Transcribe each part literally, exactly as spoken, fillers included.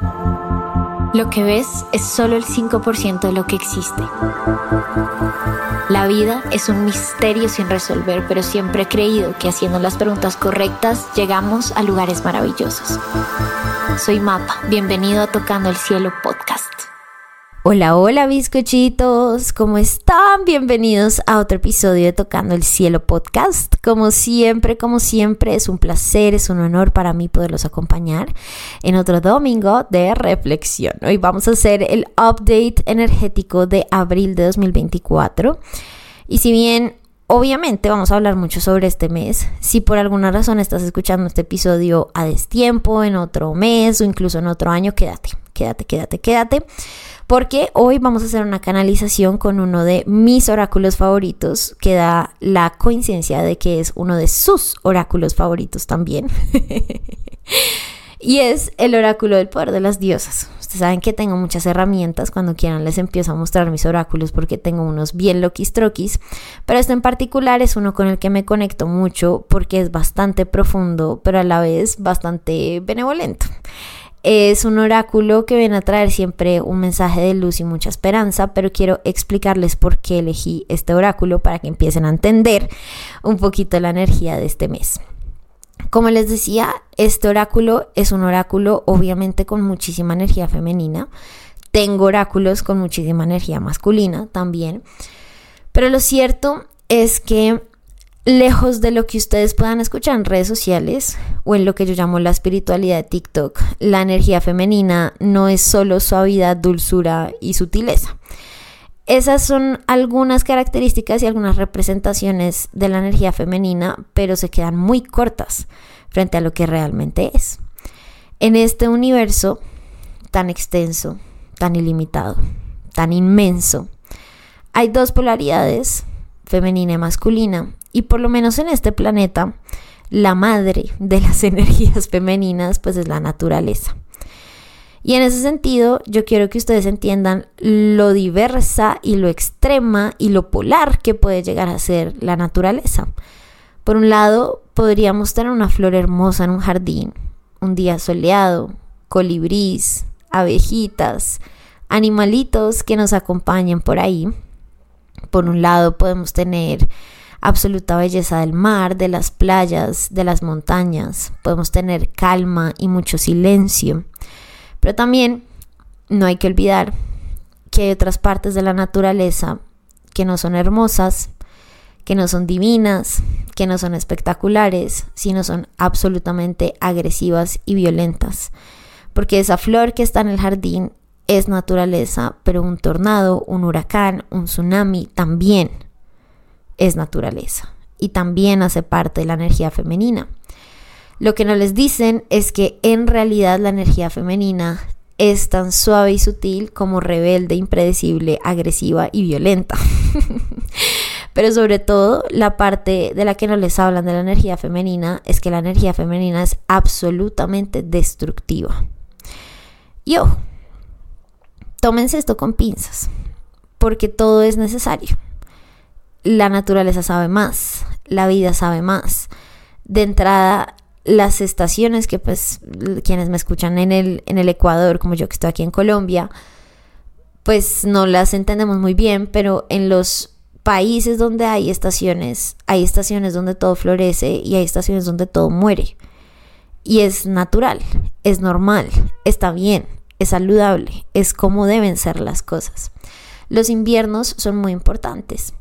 Lo que ves es solo el cinco por ciento de lo que existe. La vida es un misterio sin resolver, pero siempre he creído que haciendo las preguntas correctas llegamos a lugares maravillosos. Soy Mapa, bienvenido a Tocando el Cielo Podcast. Hola, hola bizcochitos, ¿cómo están? Bienvenidos a otro episodio de Tocando el Cielo Podcast. Como siempre, como siempre, es un placer, es un honor para mí poderlos acompañar en otro domingo de reflexión. Hoy vamos a hacer el update energético de abril de dos mil veinticuatro. Y si bien obviamente vamos a hablar mucho sobre este mes, si por alguna razón estás escuchando este episodio a destiempo, en otro mes o incluso en otro año, quédate, quédate, quédate, quédate. Porque hoy vamos a hacer una canalización con uno de mis oráculos favoritos, que da la coincidencia de que es uno de sus oráculos favoritos también. Y es el oráculo del poder de las diosas. Ustedes saben que tengo muchas herramientas, cuando quieran les empiezo a mostrar mis oráculos porque tengo unos bien loquis-troquis, pero este en particular es uno con el que me conecto mucho porque es bastante profundo, pero a la vez bastante benevolento. Es un oráculo que viene a traer siempre un mensaje de luz y mucha esperanza, pero quiero explicarles por qué elegí este oráculo para que empiecen a entender un poquito la energía de este mes. Como les decía, este oráculo es un oráculo obviamente con muchísima energía femenina. Tengo oráculos con muchísima energía masculina también, pero lo cierto es que lejos de lo que ustedes puedan escuchar en redes sociales o en lo que yo llamo la espiritualidad de TikTok, la energía femenina no es solo suavidad, dulzura y sutileza. Esas son algunas características y algunas representaciones de la energía femenina, pero se quedan muy cortas frente a lo que realmente es. En este universo tan extenso, tan ilimitado, tan inmenso, hay dos polaridades, femenina y masculina. Y por lo menos en este planeta, la madre de las energías femeninas pues es la naturaleza. Y en ese sentido, yo quiero que ustedes entiendan lo diversa y lo extrema y lo polar que puede llegar a ser la naturaleza. Por un lado, podríamos tener una flor hermosa en un jardín, un día soleado, colibrís, abejitas, animalitos que nos acompañen por ahí. Por un lado, podemos tener absoluta belleza del mar, de las playas, de las montañas. Podemos tener calma y mucho silencio. Pero también no hay que olvidar que hay otras partes de la naturaleza que no son hermosas, que no son divinas, que no son espectaculares, sino son absolutamente agresivas y violentas. Porque esa flor que está en el jardín es naturaleza, pero un tornado, un huracán, un tsunami también es naturaleza y también hace parte de la energía femenina. Lo que no les dicen es que en realidad la energía femenina es tan suave y sutil como rebelde, impredecible, agresiva y violenta. Pero sobre todo la parte de la que no les hablan de la energía femenina es que la energía femenina es absolutamente destructiva. Y ojo, tómense esto con pinzas, porque todo es necesario. La naturaleza sabe más, la vida sabe más. De entrada, las estaciones que pues quienes me escuchan en el, en el Ecuador, como yo que estoy aquí en Colombia, pues no las entendemos muy bien, pero en los países donde hay estaciones, hay estaciones donde todo florece y hay estaciones donde todo muere. Y es natural, es normal, está bien, es saludable, es como deben ser las cosas. Los inviernos son muy importantes.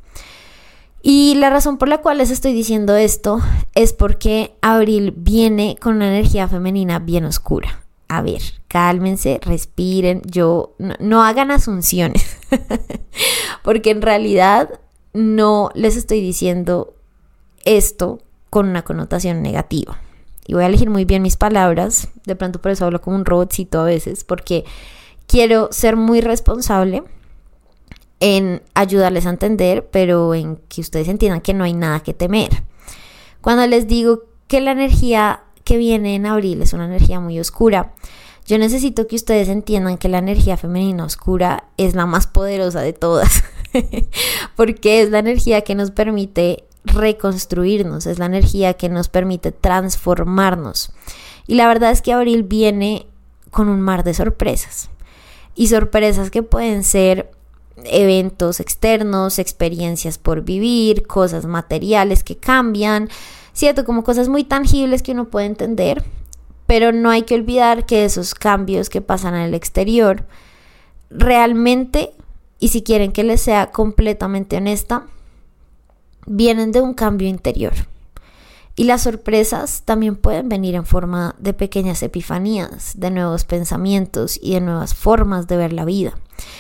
Y la razón por la cual les estoy diciendo esto es porque abril viene con una energía femenina bien oscura. A ver, cálmense, respiren, yo no, no hagan asunciones, porque en realidad no les estoy diciendo esto con una connotación negativa. Y voy a elegir muy bien mis palabras, de pronto por eso hablo como un robotcito a veces, porque quiero ser muy responsable en ayudarles a entender, pero en que ustedes entiendan que no hay nada que temer. Cuando les digo que la energía que viene en abril es una energía muy oscura, yo necesito que ustedes entiendan que la energía femenina oscura es la más poderosa de todas, porque es la energía que nos permite reconstruirnos, es la energía que nos permite transformarnos. Y la verdad es que abril viene con un mar de sorpresas. Y sorpresas que pueden ser eventos externos, experiencias por vivir, cosas materiales que cambian, ¿cierto? Como cosas muy tangibles que uno puede entender, pero no hay que olvidar que esos cambios que pasan en el exterior realmente, y si quieren que les sea completamente honesta, vienen de un cambio interior. Y las sorpresas también pueden venir en forma de pequeñas epifanías, de nuevos pensamientos y de nuevas formas de ver la vida.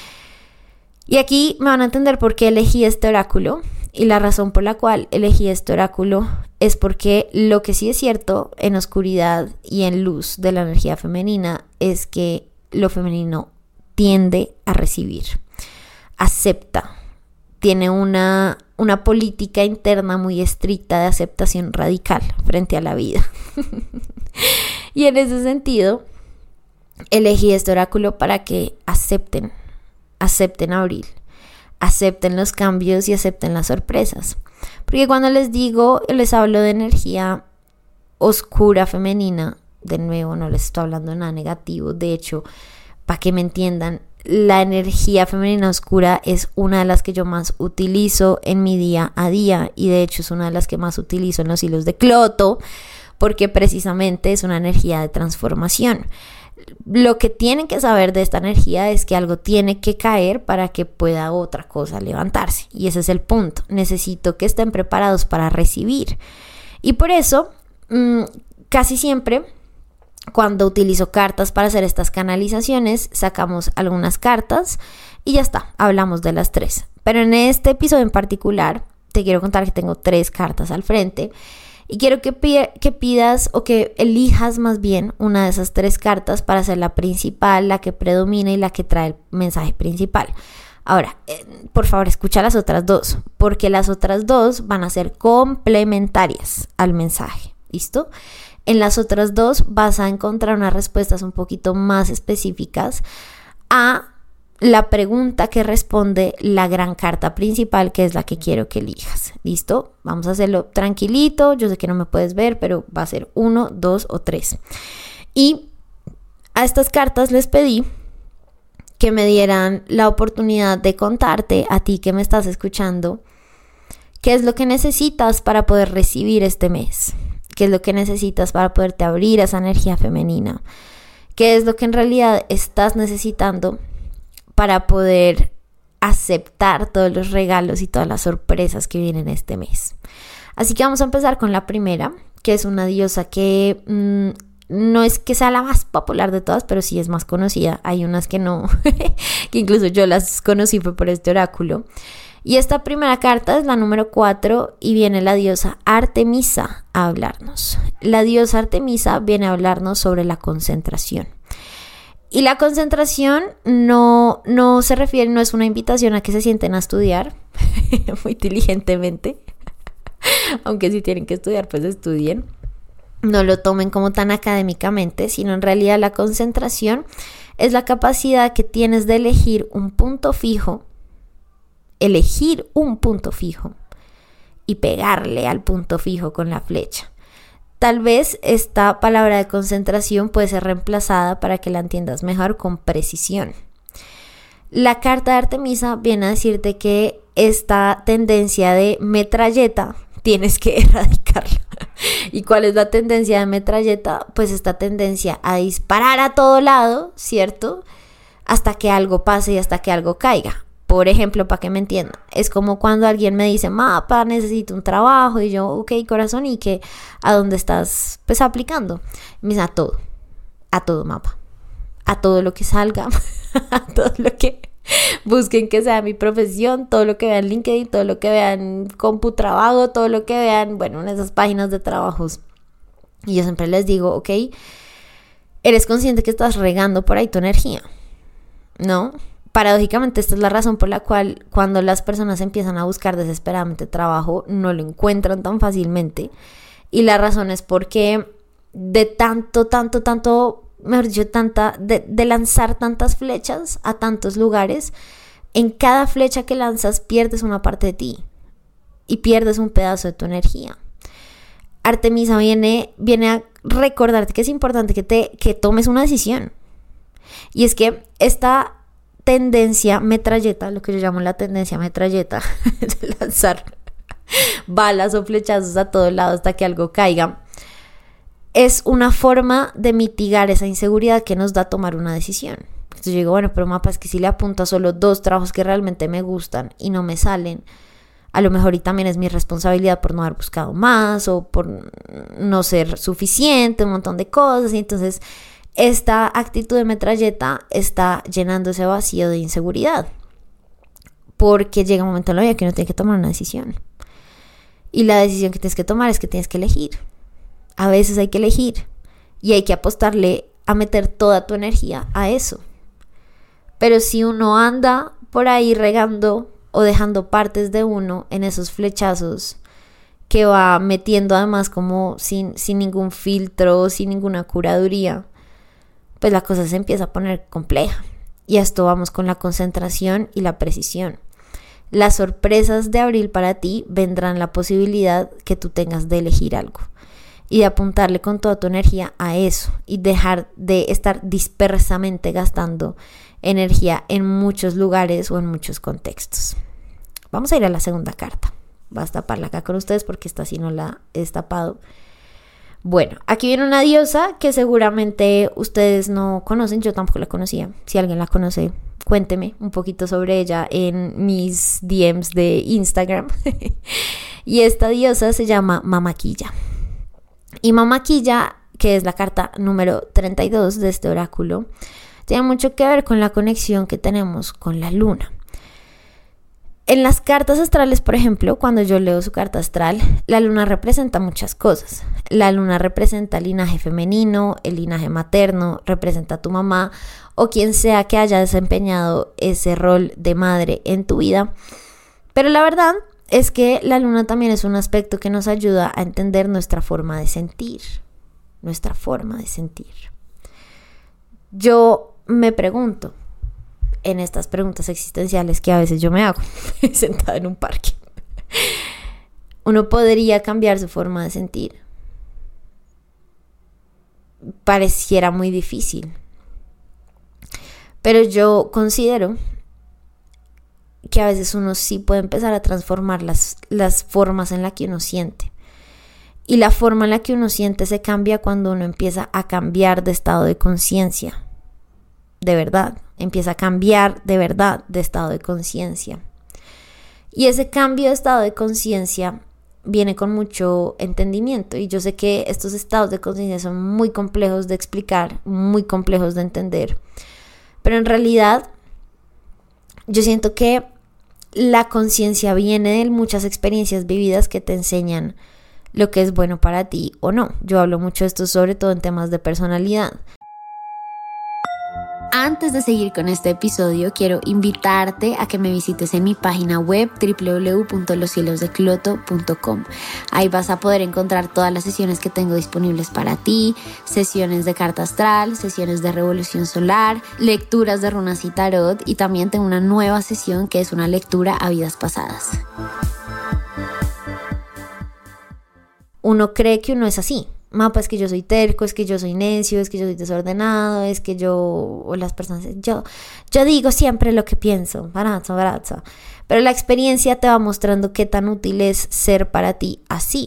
Y aquí me van a entender por qué elegí este oráculo, y la razón por la cual elegí este oráculo es porque lo que sí es cierto en oscuridad y en luz de la energía femenina es que lo femenino tiende a recibir, acepta, tiene una, una política interna muy estricta de aceptación radical frente a la vida. Y en ese sentido, elegí este oráculo para que acepten, acepten abril, acepten los cambios y acepten las sorpresas. Porque cuando les digo, les hablo de energía oscura femenina, de nuevo no les estoy hablando de nada negativo, de hecho, para que me entiendan, la energía femenina oscura es una de las que yo más utilizo en mi día a día, y de hecho es una de las que más utilizo en los hilos de Cloto, porque precisamente es una energía de transformación. Lo que tienen que saber de esta energía es que algo tiene que caer para que pueda otra cosa levantarse, y ese es el punto. Necesito que estén preparados para recibir, y por eso mmm, casi siempre cuando utilizo cartas para hacer estas canalizaciones, sacamos algunas cartas y ya está, hablamos de las tres. Pero en este episodio en particular, te quiero contar que tengo tres cartas al frente y quiero que, pide, que pidas o que elijas más bien una de esas tres cartas para ser la principal, la que predomina y la que trae el mensaje principal. Ahora, eh, por favor, escucha las otras dos, porque las otras dos van a ser complementarias al mensaje. ¿Listo? En las otras dos vas a encontrar unas respuestas un poquito más específicas a la pregunta que responde la gran carta principal, que es la que quiero que elijas. ¿Listo? Vamos a hacerlo tranquilito. Yo sé que no me puedes ver, pero va a ser uno, dos o tres. Y a estas cartas les pedí que me dieran la oportunidad de contarte a ti que me estás escuchando qué es lo que necesitas para poder recibir este mes. ¿Qué es lo que necesitas para poderte abrir a esa energía femenina? ¿Qué es lo que en realidad estás necesitando para poder aceptar todos los regalos y todas las sorpresas que vienen este mes? Así que vamos a empezar con la primera, que es una diosa que mmm, no es que sea la más popular de todas, pero sí es más conocida. Hay unas que no, que incluso yo las conocí fue por este oráculo. Y esta primera carta es la número cuatro y viene la diosa Artemisa a hablarnos. La diosa Artemisa viene a hablarnos sobre la concentración. Y la concentración no, no se refiere, no es una invitación a que se sienten a estudiar muy diligentemente. Aunque si tienen que estudiar, pues estudien. No lo tomen como tan académicamente, sino en realidad la concentración es la capacidad que tienes de elegir un punto fijo elegir un punto fijo y pegarle al punto fijo con la flecha. Tal vez esta palabra de concentración puede ser reemplazada para que la entiendas mejor con precisión. La carta de Artemisa viene a decirte que esta tendencia de metralleta tienes que erradicarla. ¿Y cuál es la tendencia de metralleta? Pues esta tendencia a disparar a todo lado, ¿cierto? Hasta que algo pase y hasta que algo caiga. Por ejemplo, para que me entiendan, es como cuando alguien me dice, Mapa, necesito un trabajo, y yo, ok, corazón, ¿y qué? ¿A dónde estás, pues, aplicando? Y me dice, a todo, a todo, Mapa, a todo lo que salga, a todo lo que busquen que sea mi profesión, todo lo que vean en LinkedIn, todo lo que vean CompuTrabajo, todo lo que vean, bueno, en esas páginas de trabajos. Y yo siempre les digo, ok, eres consciente que estás regando por ahí tu energía, ¿no? Paradójicamente, esta es la razón por la cual cuando las personas empiezan a buscar desesperadamente trabajo, no lo encuentran tan fácilmente. Y la razón es porque de tanto, tanto, tanto, mejor dicho, tanta, de, de lanzar tantas flechas a tantos lugares, en cada flecha que lanzas pierdes una parte de ti y pierdes un pedazo de tu energía. Artemisa viene, viene a recordarte que es importante que, te, que tomes una decisión. Y es que esta tendencia metralleta, lo que yo llamo la tendencia metralleta, de lanzar balas o flechazos a todo lado hasta que algo caiga, es una forma de mitigar esa inseguridad que nos da tomar una decisión. Entonces yo digo, bueno, pero mapa, es que si le apunto a solo dos trabajos que realmente me gustan y no me salen, a lo mejor y también es mi responsabilidad por no haber buscado más o por no ser suficiente, un montón de cosas. Y entonces esta actitud de metralleta está llenando ese vacío de inseguridad, porque llega un momento en la vida que uno tiene que tomar una decisión. Y la decisión que tienes que tomar es que tienes que elegir. A veces hay que elegir y hay que apostarle a meter toda tu energía a eso. Pero si uno anda por ahí regando o dejando partes de uno en esos flechazos que va metiendo además como sin, sin ningún filtro, sin ninguna curaduría, pues la cosa se empieza a poner compleja. Y a esto vamos con la concentración y la precisión. Las sorpresas de abril para ti vendrán la posibilidad que tú tengas de elegir algo y de apuntarle con toda tu energía a eso y dejar de estar dispersamente gastando energía en muchos lugares o en muchos contextos. Vamos a ir a la segunda carta. Voy a taparla acá con ustedes porque esta sí no la he destapado. Bueno, aquí viene una diosa que seguramente ustedes no conocen, yo tampoco la conocía. Si alguien la conoce, cuénteme un poquito sobre ella en mis D Ms de Instagram. Y esta diosa se llama Mama Quilla. Y Mama Quilla, que es la carta número treinta y dos de este oráculo, tiene mucho que ver con la conexión que tenemos con la luna. En las cartas astrales, por ejemplo, cuando yo leo su carta astral, la luna representa muchas cosas. La luna representa el linaje femenino, el linaje materno, representa a tu mamá o quien sea que haya desempeñado ese rol de madre en tu vida. Pero la verdad es que la luna también es un aspecto que nos ayuda a entender nuestra forma de sentir, nuestra forma de sentir. Yo me pregunto, en estas preguntas existenciales que a veces yo me hago sentada en un parque, ¿uno podría cambiar su forma de sentir? Pareciera muy difícil, pero yo considero que a veces uno sí puede empezar a transformar las, las formas en las que uno siente. Y la forma en la que uno siente se cambia cuando uno empieza a cambiar de estado de conciencia. De verdad, empieza a cambiar de verdad de estado de conciencia. Y ese cambio de estado de conciencia viene con mucho entendimiento. Y yo sé que estos estados de conciencia son muy complejos de explicar, muy complejos de entender. Pero en realidad, yo siento que la conciencia viene de muchas experiencias vividas que te enseñan lo que es bueno para ti o no. Yo hablo mucho de esto sobre todo en temas de personalidad. Antes de seguir con este episodio, quiero invitarte a que me visites en mi página web doble u doble u doble u punto los cielos de cloto punto com. Ahí vas a poder encontrar todas las sesiones que tengo disponibles para ti, sesiones de carta astral, sesiones de revolución solar, lecturas de runas y tarot, y también tengo una nueva sesión que es una lectura a vidas pasadas. Uno cree que uno es así. Mapa, es que yo soy terco, es que yo soy necio, es que yo soy desordenado, es que yo, o las personas, yo, yo digo siempre lo que pienso, barato, barato. Pero la experiencia te va mostrando qué tan útil es ser para ti así.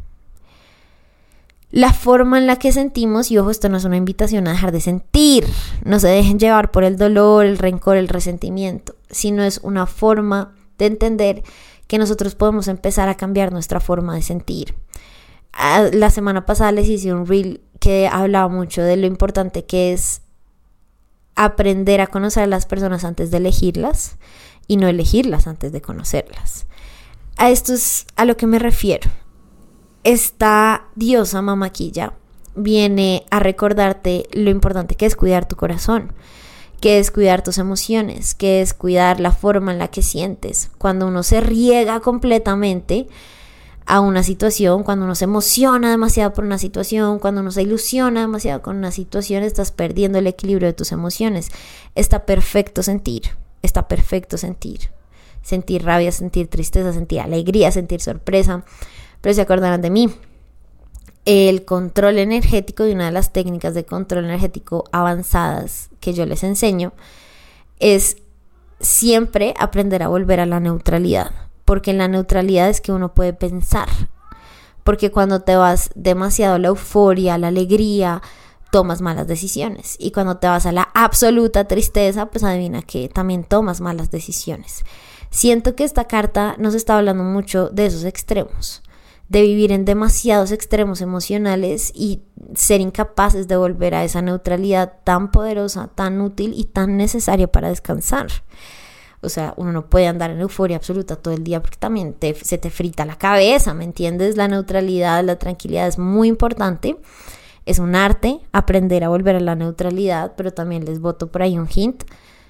La forma en la que sentimos, y ojo, esto no es una invitación a dejar de sentir, no se dejen llevar por el dolor, el rencor, el resentimiento, sino es una forma de entender que nosotros podemos empezar a cambiar nuestra forma de sentir. La semana pasada les hice un reel que hablaba mucho de lo importante que es aprender a conocer a las personas antes de elegirlas y no elegirlas antes de conocerlas. A esto es a lo que me refiero. Esta diosa Mama Quilla viene a recordarte lo importante que es cuidar tu corazón, que es cuidar tus emociones, que es cuidar la forma en la que sientes. Cuando uno se riega completamente a una situación, cuando uno se emociona demasiado por una situación, cuando uno se ilusiona demasiado con una situación, estás perdiendo el equilibrio de tus emociones. Está perfecto sentir, está perfecto sentir. Sentir rabia, sentir tristeza, sentir alegría, sentir sorpresa. Pero se acordarán de mí. el control energético y una de las técnicas de control energético avanzadas que yo les enseño es siempre aprender a volver a la neutralidad, porque en la neutralidad es que uno puede pensar, porque cuando te vas demasiado a la euforia, a la alegría, tomas malas decisiones, y cuando te vas a la absoluta tristeza, pues adivina que también tomas malas decisiones. Siento que esta carta nos está hablando mucho de esos extremos, de vivir en demasiados extremos emocionales y ser incapaces de volver a esa neutralidad tan poderosa, tan útil y tan necesaria para descansar. O sea, uno no puede andar en euforia absoluta todo el día porque también te, se te frita la cabeza, ¿me entiendes? La neutralidad, la tranquilidad es muy importante. Es un arte aprender a volver a la neutralidad, pero también les boto por ahí un hint.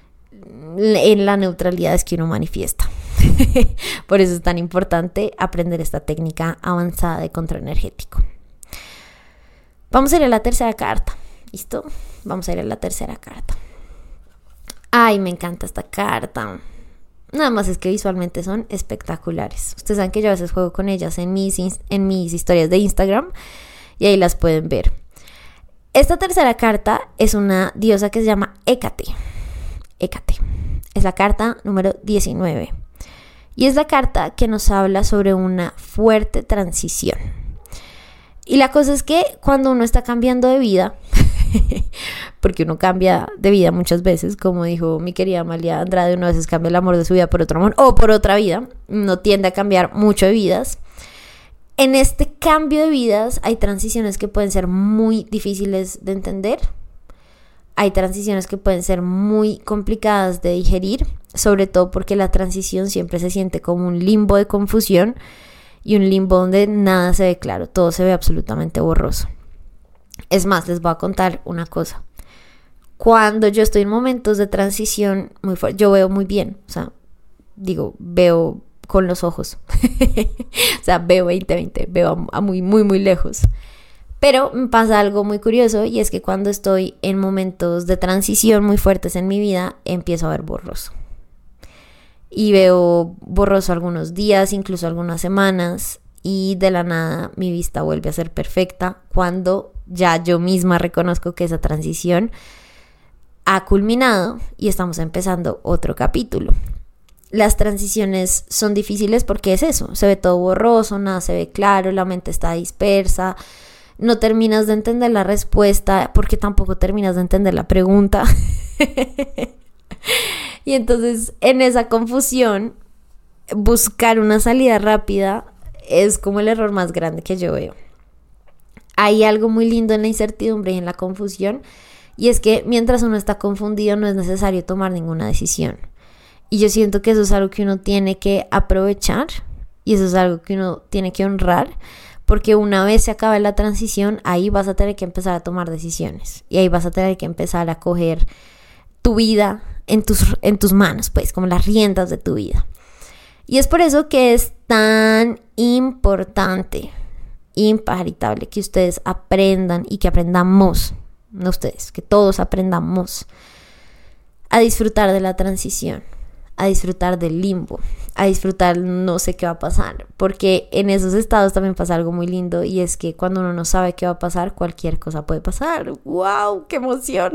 En la neutralidad es que uno manifiesta. Por eso es tan importante aprender esta técnica avanzada de control energético. Vamos a ir a la tercera carta. ¿Listo? Vamos a ir a la tercera carta. Ay, me encanta esta carta. Nada más es que visualmente son espectaculares. Ustedes saben que yo a veces juego con ellas en mis, en mis historias de Instagram y ahí las pueden ver. Esta tercera carta es una diosa que se llama Hécate. Hécate. Es la carta número diecinueve. Y es la carta que nos habla sobre una fuerte transición. Y la cosa es que cuando uno está cambiando de vida, porque uno cambia de vida muchas veces, como dijo mi querida Amalia Andrade, uno a veces cambia el amor de su vida por otro amor o por otra vida, uno tiende a cambiar mucho de vidas. En este cambio de vidas hay transiciones que pueden ser muy difíciles de entender. Hay transiciones que pueden ser muy complicadas de digerir, sobre todo porque la transición siempre se siente como un limbo de confusión y un limbo donde nada se ve claro, todo se ve absolutamente borroso. Es más, les voy a contar una cosa. Cuando yo estoy en momentos de transición muy fuerte, yo veo muy bien, o sea, digo, veo con los ojos, o sea, veo veinte veinte, veo a muy, muy, muy lejos. Pero me pasa algo muy curioso y es que cuando estoy en momentos de transición muy fuertes en mi vida, empiezo a ver borroso. Y veo borroso algunos días, incluso algunas semanas, y de la nada mi vista vuelve a ser perfecta cuando ya yo misma reconozco que esa transición ha culminado y estamos empezando otro capítulo. Las transiciones son difíciles porque es eso, se ve todo borroso, nada se ve claro, la mente está dispersa. No terminas de entender la respuesta porque tampoco terminas de entender la pregunta. Y entonces en esa confusión buscar una salida rápida es como el error más grande que yo veo. Hay algo muy lindo en la incertidumbre y en la confusión, y es que mientras uno está confundido no es necesario tomar ninguna decisión. Y yo siento que eso es algo que uno tiene que aprovechar y eso es algo que uno tiene que honrar. Porque una vez se acabe la transición, ahí vas a tener que empezar a tomar decisiones. Y ahí vas a tener que empezar a coger tu vida en tus, en tus manos, pues, como las riendas de tu vida. Y es por eso que es tan importante, imparitable, que ustedes aprendan y que aprendamos, no ustedes, que todos aprendamos a disfrutar de la transición, a disfrutar del limbo, a disfrutar no sé qué va a pasar, porque en esos estados también pasa algo muy lindo y es que cuando uno no sabe qué va a pasar, cualquier cosa puede pasar. ¡Wow! ¡Qué emoción!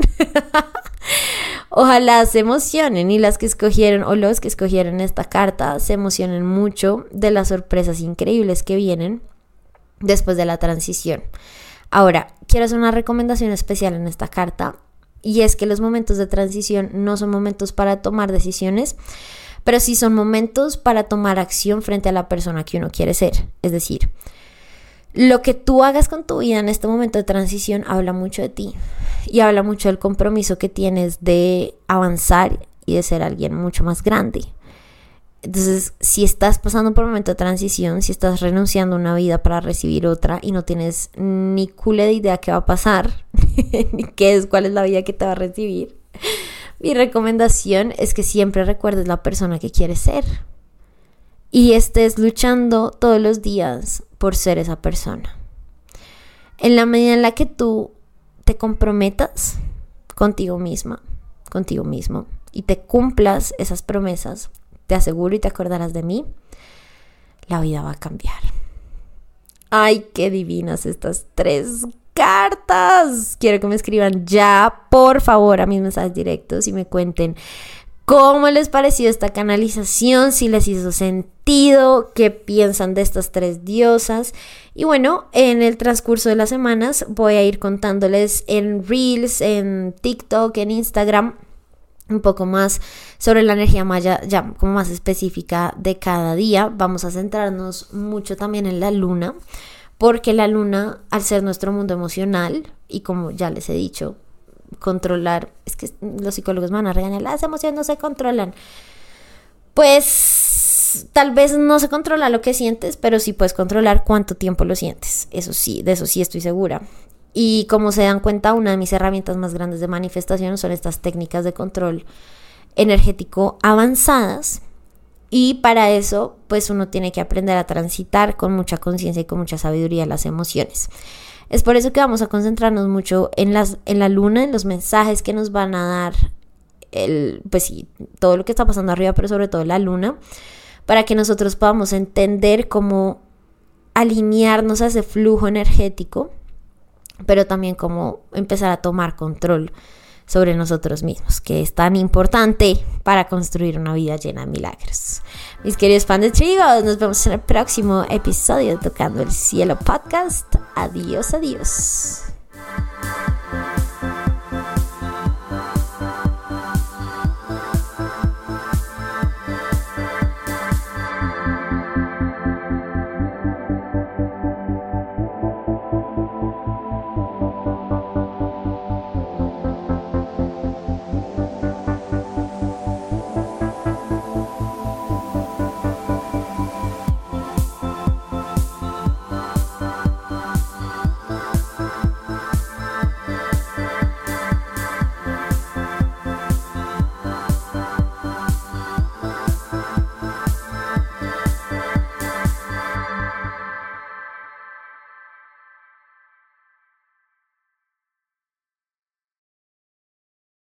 Ojalá se emocionen y las que escogieron o los que escogieron esta carta se emocionen mucho de las sorpresas increíbles que vienen después de la transición. Ahora, quiero hacer una recomendación especial en esta carta. Y es que los momentos de transición no son momentos para tomar decisiones, pero sí son momentos para tomar acción frente a la persona que uno quiere ser. Es decir, lo que tú hagas con tu vida en este momento de transición habla mucho de ti y habla mucho del compromiso que tienes de avanzar y de ser alguien mucho más grande. Entonces, si estás pasando por un momento de transición, si estás renunciando a una vida para recibir otra y no tienes ni culo de idea qué va a pasar, ni qué es, cuál es la vida que te va a recibir, mi recomendación es que siempre recuerdes la persona que quieres ser y estés luchando todos los días por ser esa persona. En la medida en la que tú te comprometas contigo misma, contigo mismo y te cumplas esas promesas, te aseguro y te acordarás de mí, la vida va a cambiar. Ay, qué divinas estas tres cartas. Quiero que me escriban ya, por favor, a mis mensajes directos y me cuenten cómo les pareció esta canalización, si les hizo sentido, qué piensan de estas tres diosas. Y bueno, en el transcurso de las semanas voy a ir contándoles en Reels, en TikTok, en Instagram, un poco más sobre la energía maya, ya como más específica de cada día. Vamos a centrarnos mucho también en la luna, porque la luna, al ser nuestro mundo emocional, y como ya les he dicho, controlar, es que los psicólogos me van a regañar, las emociones no se controlan. Pues tal vez no se controla lo que sientes, pero sí puedes controlar cuánto tiempo lo sientes. Eso sí, de eso sí estoy segura. Y como se dan cuenta, una de mis herramientas más grandes de manifestación son estas técnicas de control energético avanzadas. Y para eso, pues uno tiene que aprender a transitar con mucha conciencia y con mucha sabiduría las emociones. Es por eso que vamos a concentrarnos mucho en, las, en la luna, en los mensajes que nos van a dar, el, pues sí, todo lo que está pasando arriba, pero sobre todo la luna, para que nosotros podamos entender cómo alinearnos a ese flujo energético, pero también cómo empezar a tomar control sobre nosotros mismos, que es tan importante para construir una vida llena de milagros. Mis queridos fans de Trigos, nos vemos en el próximo episodio de Tocando el Cielo Podcast. Adiós, adiós.